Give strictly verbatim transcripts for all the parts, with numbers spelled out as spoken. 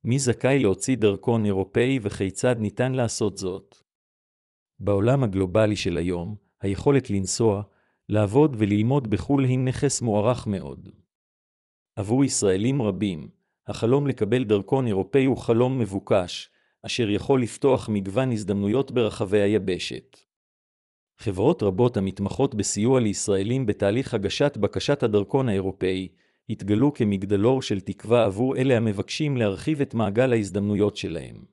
מי זכאי להוציא דרכון אירופאי וכיצד ניתן לעשות זאת? בעולם הגלובלי של היום, היכולת לנסוע, לעבוד וללמוד בחו"ל היא נכס מוערך מאוד. עבור ישראלים רבים, החלום לקבל דרכון אירופאי הוא חלום מבוקש, אשר יכול לפתוח מגוון הזדמנויות ברחבי היבשת. חברות רבות המתמחות בסיוע לישראלים בתהליך הגשת בקשת הדרכון האירופאי, התגלו כמגדלור של תקווה עבור אלה המבקשים להרחיב את מעגל ההזדמנויות שלהם.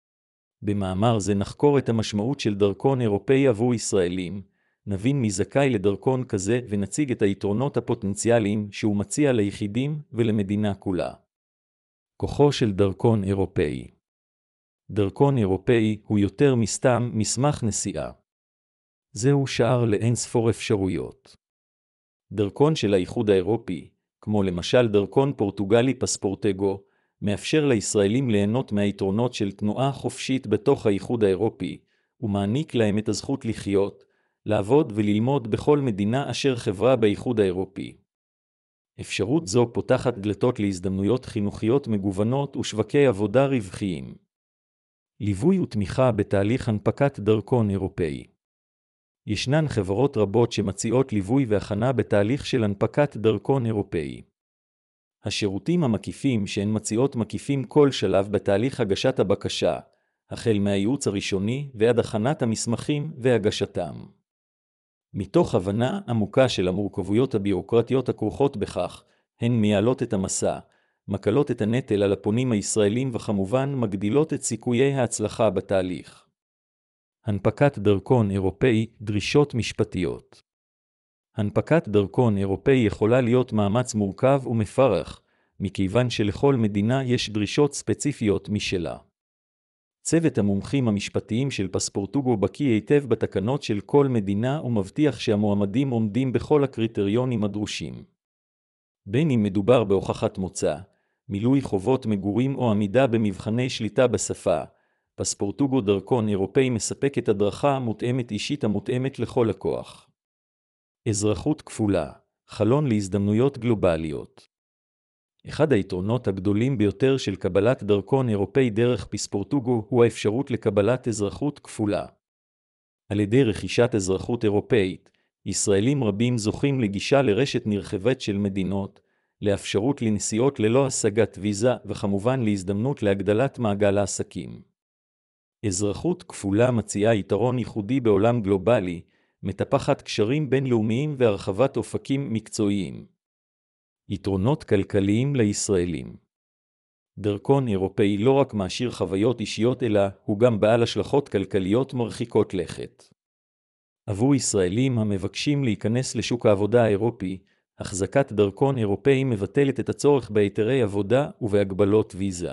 במאמר זה נחקור את המשמעות של דרכון אירופאי עבור ישראלים, נבין מי זכאי לדרכון כזה ונציג את היתרונות הפוטנציאליים שהוא מציע ליחידים ולמדינה כולה. כוחו של דרכון אירופאי. דרכון אירופאי הוא יותר מסתם מסמך נסיעה. זהו שער לאין ספור אפשרויות. דרכון של האיחוד האירופי, כמו למשל דרכון פורטוגלי פספורטגו, מאפשר לישראלים ליהנות מהיתרונות של תנועה חופשית בתוך האיחוד האירופי, ומעניק להם את הזכות לחיות, לעבוד וללמוד בכל מדינה אשר חברה באיחוד האירופי. אפשרות זו פותחת דלתות להזדמנויות חינוכיות מגוונות ושווקי עבודה רווחיים. ליווי ותמיכה בתהליך הנפקת דרכון אירופאי. ישנן חברות רבות שמציעות ליווי והכנה בתהליך של הנפקת דרכון אירופאי. השירותים המקיפים שהן מציעות מקיפים כל שלב בתהליך הגשת הבקשה, החל מהייעוץ הראשוני ועד הכנת המסמכים והגשתם. מתוך הבנה עמוקה של המורכבויות הבירוקרטיות הכרוכות בכך, הן מייעלות את המסע, מקלות את הנטל על הפונים הישראלים וכמובן מגדילות את סיכויי ההצלחה בתהליך. הנפקת דרכון אירופאי, דרישות משפטיות. הנפקת דרכון אירופאי יכולה להיות מאמץ מורכב ומפרך, מכיוון שלכל מדינה יש דרישות ספציפיות משלה. צוות המומחים המשפטיים של פספורטוגו בקיא היטב בתקנות של כל מדינה ומבטיח שהמועמדים עומדים בכל הקריטריונים הדרושים. בין אם מדובר בהוכחת מוצא, מילוי חובות מגורים או עמידה במבחני שליטה בשפה, פספורטוגו דרכון אירופאי מספק את הדרכה המותאמת אישית המותאמת לכל לקוח. אזרחות כפולה, חלון להזדמנויות גלובליות. אחד היתרונות הגדולים ביותר של קבלת דרכון אירופאי דרך פספורטוגו הוא האפשרות לקבלת אזרחות כפולה. על ידי רכישת אזרחות אירופאית, ישראלים רבים זוכים לגישה לרשת נרחבת של מדינות, לאפשרות לנסיעות ללא השגת ויזה וכמובן להזדמנות להגדלת מעגל העסקים. אזרחות כפולה מציעה יתרון ייחודי בעולם גלובלי, מטפחת קשרים בינלאומיים והרחבת אופקים מקצועיים. יתרונות כלכליים לישראלים. דרכון אירופאי לא רק מעשיר חוויות אישיות אלא הוא גם בעל השלכות כלכליות מרחיקות לכת. עבור ישראלים המבקשים להיכנס לשוק העבודה האירופי, החזקת דרכון אירופאי מבטלת את הצורך בהיתרי עבודה ובהגבלות ויזה.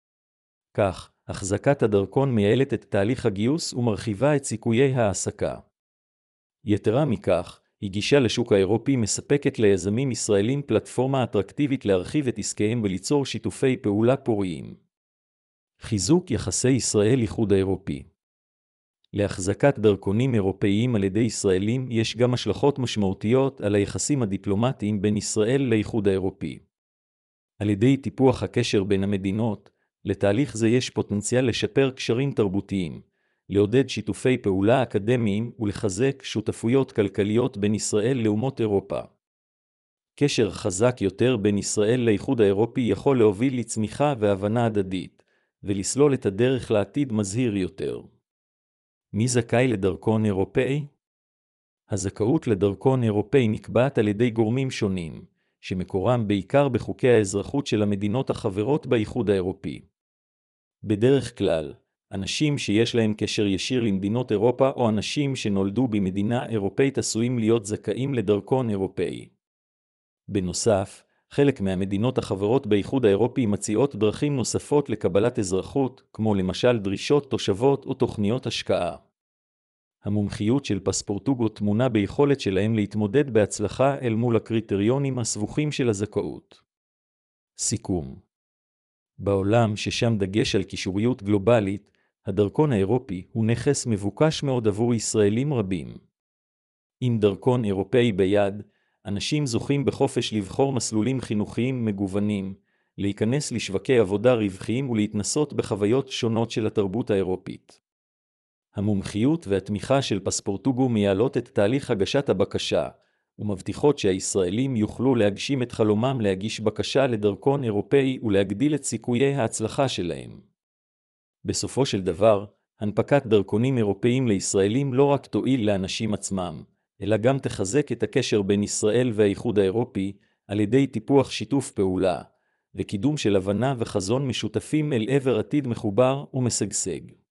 כך, החזקת הדרכון מייעלת את תהליך הגיוס ומרחיבה את סיכויי העסקה. יתרה מכך, היא גישה לשוק האירופי מספקת ליזמים ישראלים פלטפורמה אטרקטיבית להרחיב את עסקיהם וליצור שיתופי פעולה פוריים. חיזוק יחסי ישראל-איחוד האירופי. להחזקת דרכונים אירופאיים על ידי ישראלים יש גם השלכות משמעותיות על היחסים הדיפלומטיים בין ישראל לאיחוד האירופי. על ידי טיפוח הקשר בין המדינות, לתהליך זה יש פוטנציאל לשפר קשרים תרבותיים, לעודד שיתופי פעולה אקדמיים ולחזק שותפויות כלכליות בין ישראל לאומות אירופה. קשר חזק יותר בין ישראל לאיחוד האירופי יכול להוביל לצמיחה והבנה הדדית, ולסלול את הדרך לעתיד מזהיר יותר. מי זכאי לדרכון אירופאי? הזכאות לדרכון אירופאי נקבעת על ידי גורמים שונים, שמקורם בעיקר בחוקי האזרחות של המדינות החברות באיחוד האירופי. בדרך כלל, אנשים שיש להם קשר ישיר למדינות אירופה או אנשים שנולדו במדינה אירופאית עשויים להיות זכאים לדרכון אירופאי. בנוסף, חלק מהמדינות החברות באיחוד האירופי מציעות דרכים נוספות לקבלת אזרחות, כמו למשל דרישות תושבות או תוכניות השקעה. המומחיות של פספורטוגו תמונה ביכולת שלהם להתמודד בהצלחה אל מול הקריטריונים הסבוכים של הזכאות. סיכום. בעולם ששם דגש על קישוריות גלובלית, הדרכון האירופי הוא נכס מבוקש מאוד עבור ישראלים רבים. עם דרכון אירופאי ביד, אנשים זוכים בחופש לבחור מסלולים חינוכיים מגוונים, להיכנס לשווקי עבודה רווחיים ולהתנסות בחוויות שונות של התרבות האירופית. המומחיות והתמיכה של פספורטוגו מייעלות את תהליך הגשת הבקשה, ומבטיחות שהישראלים יוכלו להגשים את חלומם להגיש בקשה לדרכון אירופאי ולהגדיל את סיכויי ההצלחה שלהם. בסופו של דבר, הנפקת דרכונים אירופאיים לישראלים לא רק תועיל לאנשים עצמם, אלא גם תחזק את הקשר בין ישראל והאיחוד האירופי על ידי טיפוח שיתוף פעולה, וקידום של הבנה וחזון משותפים אל עבר עתיד מחובר ומשגשג.